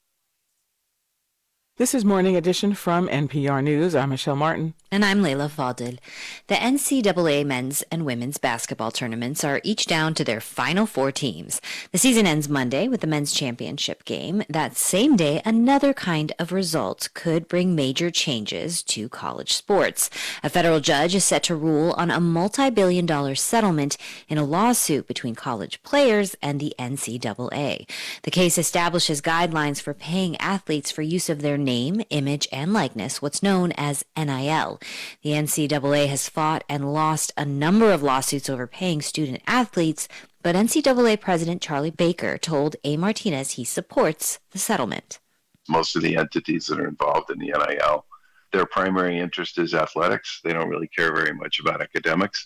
This is Morning Edition from NPR News. I'm Michelle Martin. And I'm Leila Fadel. The NCAA men's and women's basketball tournaments are each down to their final 4 teams. The season ends Monday with the men's championship game. That same day, another kind of result could bring major changes to college sports. A federal judge is set to rule on a multi-billion-dollar settlement in a lawsuit between college players and the NCAA. The case establishes guidelines for paying athletes for use of their name, image, and likeness, what's known as NIL. The NCAA has fought and lost a number of lawsuits over paying student athletes, but NCAA President Charlie Baker told A. Martinez he supports the settlement. Most of the entities that are involved in the NIL, their primary interest is athletics. They don't really care very much about academics.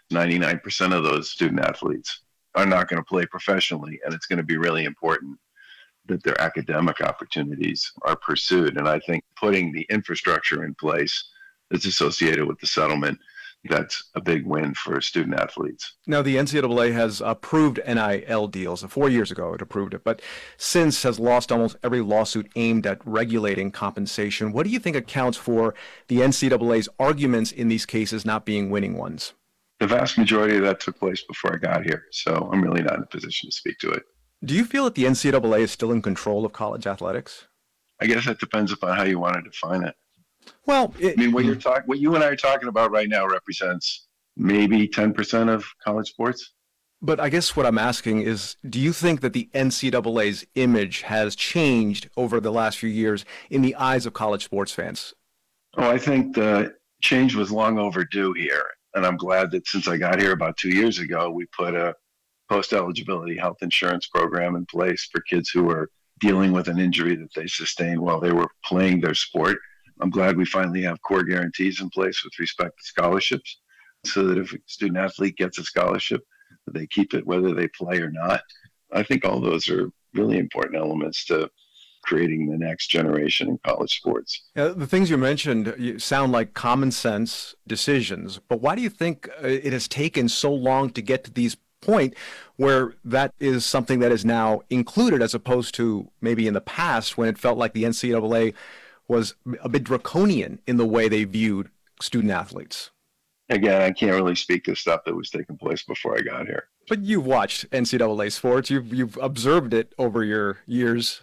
99% of those student athletes are not going to play professionally, and it's going to be really important that their academic opportunities are pursued. And I think putting the infrastructure in place that's associated with the settlement, that's a big win for student athletes. Now, the NCAA has approved NIL deals. 4 years ago, it approved it, but since has lost almost every lawsuit aimed at regulating compensation. What do you think accounts for the NCAA's arguments in these cases not being winning ones? The vast majority of that took place before I got here, so I'm really not in a position to speak to it. Do you feel that the NCAA is still in control of college athletics? I guess that depends upon how you want to define it. Well, I mean, what you and I are talking about right now represents maybe 10% of college sports. But I guess what I'm asking is, do you think that the NCAA's image has changed over the last few years in the eyes of college sports fans? Oh, I think the change was long overdue here. And I'm glad that since I got here about 2 years ago, we put a post-eligibility health insurance program in place for kids who are dealing with an injury that they sustained while they were playing their sport. I'm glad we finally have core guarantees in place with respect to scholarships, so that if a student athlete gets a scholarship, they keep it whether they play or not. I think all those are really important elements to creating the next generation in college sports. The things you mentioned sound like common sense decisions, but why do you think it has taken so long to get to these point where that is something that is now included, as opposed to maybe in the past when it felt like the NCAA was a bit draconian in the way they viewed student athletes? Again, I can't really speak to stuff that was taking place before I got here. But you've watched NCAA sports. You've observed it over your years.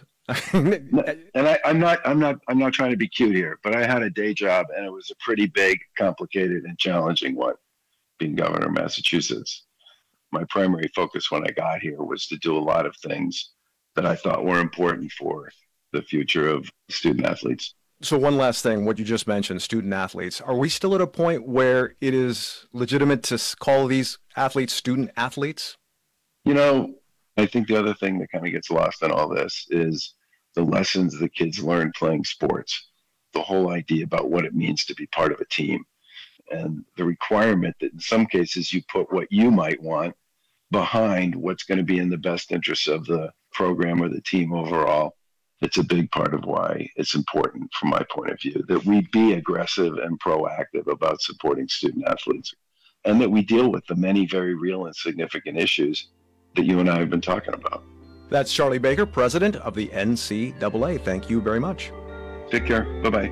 And I'm not trying to be cute here, but I had a day job, and it was a pretty big, complicated, and challenging one, being governor of Massachusetts. My primary focus when I got here was to do a lot of things that I thought were important for the future of student athletes. So one last thing, what you just mentioned, student athletes. Are we still at a point where it is legitimate to call these athletes student athletes? You know, I think the other thing that kind of gets lost in all this is the lessons the kids learn playing sports, the whole idea about what it means to be part of a team, and the requirement that in some cases you put what you might want behind what's going to be in the best interest of the program or the team overall. It's a big part of why it's important, from my point of view, that we be aggressive and proactive about supporting student athletes, and that we deal with the many very real and significant issues that you and I have been talking about. That's Charlie Baker, president of the NCAA. Thank you very much. Take care. Bye-bye.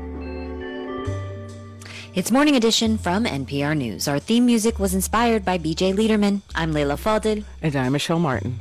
It's Morning Edition from NPR News. Our theme music was inspired by BJ Liederman. I'm Leila Fadel. And I'm Michelle Martin.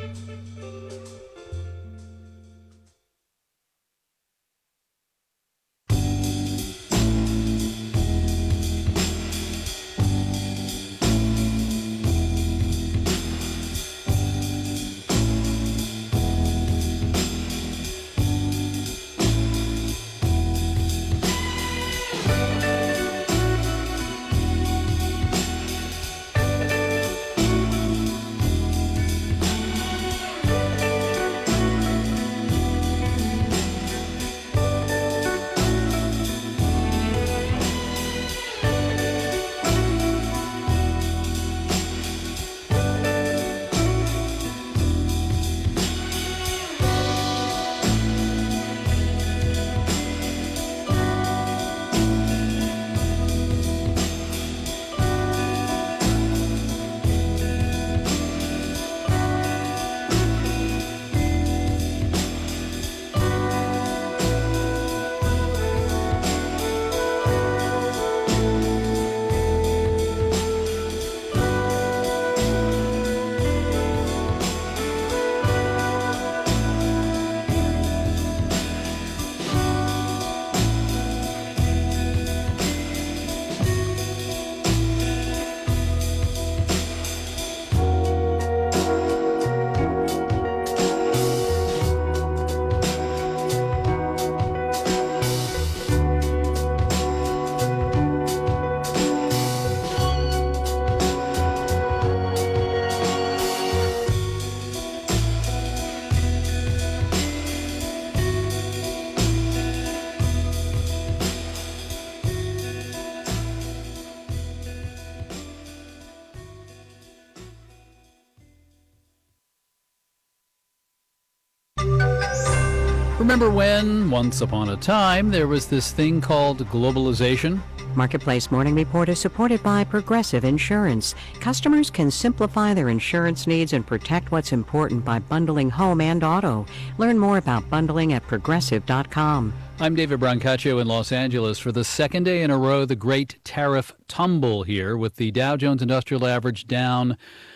Remember when, once upon a time, there was this thing called globalization? Marketplace Morning Report is supported by Progressive Insurance. Customers can simplify their insurance needs and protect what's important by bundling home and auto. Learn more about bundling at progressive.com. I'm David Brancaccio in Los Angeles. For the second day in a row, the great tariff tumble here, with the Dow Jones Industrial Average down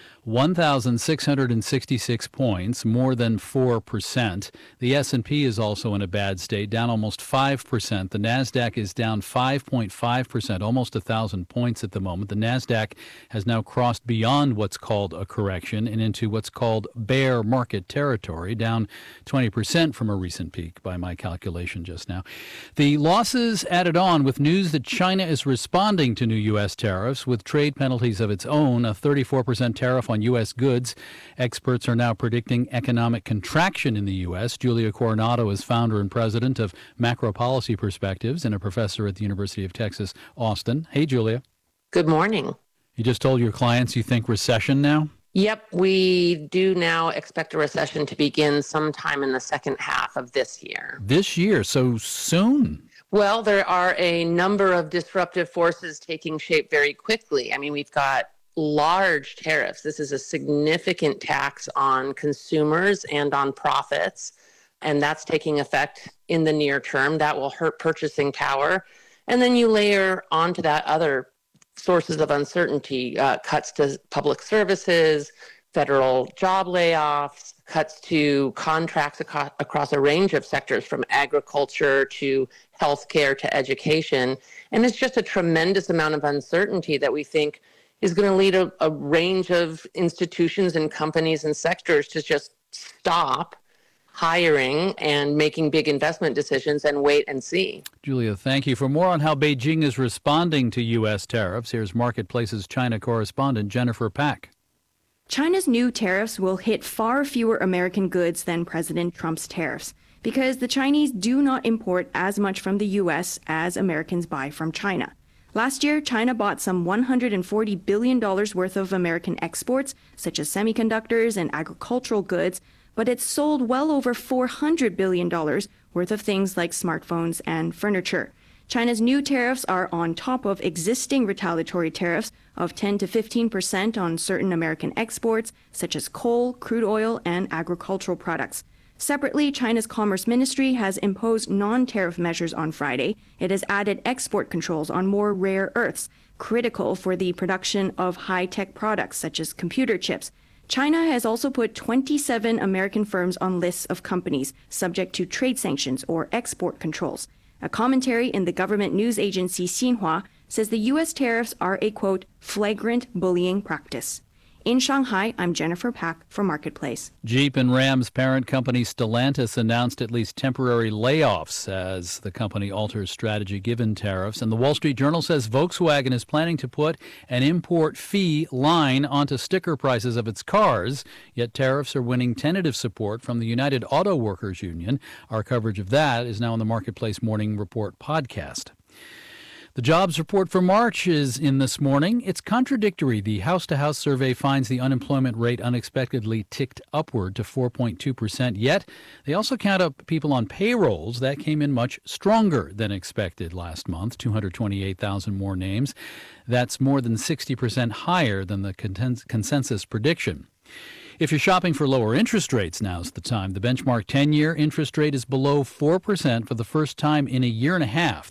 1,666 points, more than 4%. The S&P is also in a bad state, down almost 5%. The NASDAQ is down 5.5%, almost 1,000 points at the moment. The NASDAQ has now crossed beyond what's called a correction and into what's called bear market territory, down 20% from a recent peak by my calculation just now. The losses added on with news that China is responding to new U.S. tariffs with trade penalties of its own, a 34% tariff on U.S. goods. Experts are now predicting economic contraction in the U.S. Julia Coronado is founder and president of Macro Policy Perspectives and a professor at the University of Texas, Austin. Hey, Julia. Good morning. You just told your clients you think recession now? Yep, we do now expect a recession to begin sometime in the second half of this year. This year? So soon? Well, there are a number of disruptive forces taking shape very quickly. I mean, we've got large tariffs. This is a significant tax on consumers and on profits, and that's taking effect in the near term. That will hurt purchasing power. And then you layer onto that other sources of uncertainty, cuts to public services, federal job layoffs, cuts to contracts across a range of sectors from agriculture to healthcare to education. And it's just a tremendous amount of uncertainty that we think is going to lead a range of institutions and companies and sectors to just stop hiring and making big investment decisions and wait and see. Julia, thank you. For more on how Beijing is responding to U.S. tariffs, here's Marketplace's China correspondent Jennifer Pack. China's new tariffs will hit far fewer American goods than President Trump's tariffs because the Chinese do not import as much from the U.S. as Americans buy from China. Last year, China bought some $140 billion worth of American exports, such as semiconductors and agricultural goods, but it's sold well over $400 billion worth of things like smartphones and furniture. China's new tariffs are on top of existing retaliatory tariffs of 10 to 15% on certain American exports, such as coal, crude oil, and agricultural products. Separately, China's Commerce Ministry has imposed non-tariff measures on Friday. It has added export controls on more rare earths, critical for the production of high-tech products such as computer chips. China has also put 27 American firms on lists of companies subject to trade sanctions or export controls. A commentary in the government news agency Xinhua says the U.S. tariffs are a, quote, flagrant bullying practice. In Shanghai, I'm Jennifer Pack for Marketplace. Jeep and Ram's parent company Stellantis announced at least temporary layoffs as the company alters strategy given tariffs. And the Wall Street Journal says Volkswagen is planning to put an import fee line onto sticker prices of its cars. Yet tariffs are winning tentative support from the United Auto Workers Union. Our coverage of that is now on the Marketplace Morning Report podcast. The jobs report for March is in this morning. It's contradictory. The house-to-house survey finds the unemployment rate unexpectedly ticked upward to 4.2%. Yet, they also count up people on payrolls. That came in much stronger than expected last month, 228,000 more names. That's more than 60% higher than the consensus prediction. If you're shopping for lower interest rates, now's the time. The benchmark 10-year interest rate is below 4% for the first time in a year and a half,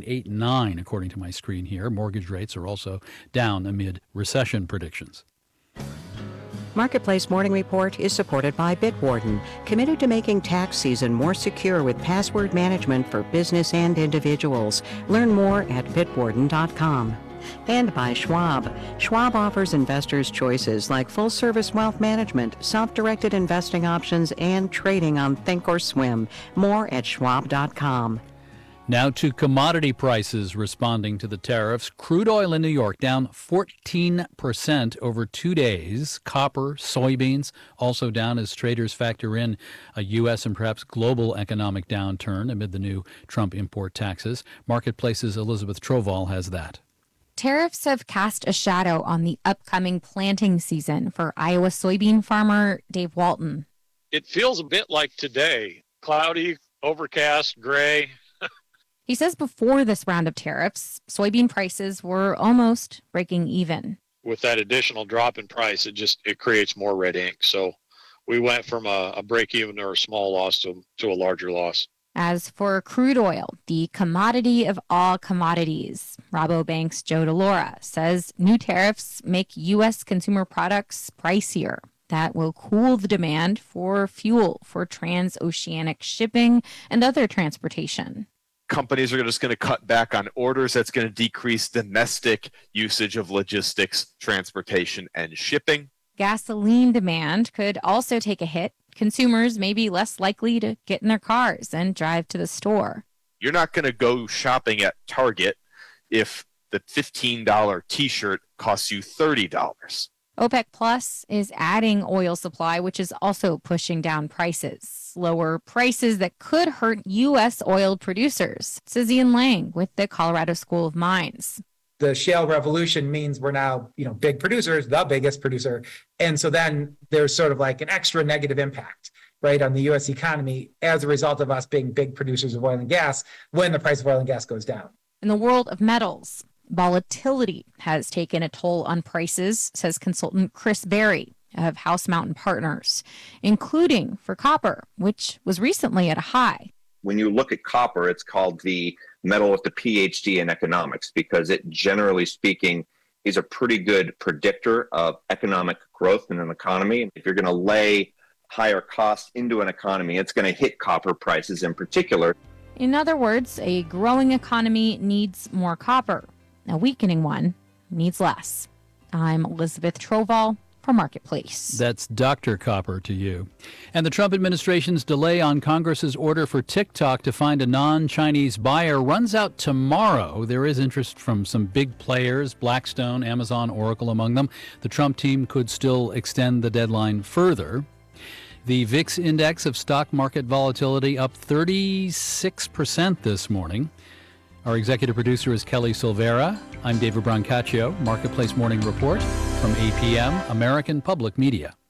3.89 according to my screen here. Mortgage rates are also down amid recession predictions. Marketplace Morning Report is supported by Bitwarden, committed to making tax season more secure with password management for business and individuals. Learn more at bitwarden.com. And by Schwab. Schwab offers investors choices like full-service wealth management, self-directed investing options, and trading on Thinkorswim. More at schwab.com. Now to commodity prices responding to the tariffs. Crude oil in New York down 14% over 2 days. Copper, soybeans also down as traders factor in a U.S. and perhaps global economic downturn amid the new Trump import taxes. Marketplace's Elizabeth Troval has that. Tariffs have cast a shadow on the upcoming planting season for Iowa soybean farmer Dave Walton. It feels a bit like today. Cloudy, overcast, gray. He says before this round of tariffs, soybean prices were almost breaking even. With that additional drop in price, it creates more red ink. So we went from a break even or a small loss to a larger loss. As for crude oil, the commodity of all commodities, Rabobank's Joe DeLaura says new tariffs make U.S. consumer products pricier. That will cool the demand for fuel for transoceanic shipping and other transportation. Companies are just going to cut back on orders. That's going to decrease domestic usage of logistics, transportation, and shipping. Gasoline demand could also take a hit. Consumers may be less likely to get in their cars and drive to the store. You're not going to go shopping at Target if the $15 t-shirt costs you $30. OPEC Plus is adding oil supply, which is also pushing down prices. Lower prices that could hurt U.S. oil producers, says Ian Lang with the Colorado School of Mines. The shale revolution means we're now, big producers, the biggest producer. And so then there's sort of like an extra negative impact, right, on the U.S. economy as a result of us being big producers of oil and gas when the price of oil and gas goes down. In the world of metals, volatility has taken a toll on prices, says consultant Chris Berry of House Mountain Partners, including for copper, which was recently at a high. When you look at copper, it's called the metal with the PhD in economics because it, generally speaking, is a pretty good predictor of economic growth in an economy. If you're going to lay higher costs into an economy, it's going to hit copper prices in particular. In other words, a growing economy needs more copper. A weakening one needs less. I'm Elizabeth Trovall for Marketplace. That's Dr. Copper to you. And the Trump administration's delay on Congress's order for TikTok to find a non-Chinese buyer runs out tomorrow. There is interest from some big players, Blackstone, Amazon, Oracle among them. The Trump team could still extend the deadline further. The VIX index of stock market volatility up 36% this morning. Our executive producer is Kelly Silvera. I'm David Brancaccio, Marketplace Morning Report from APM, American Public Media.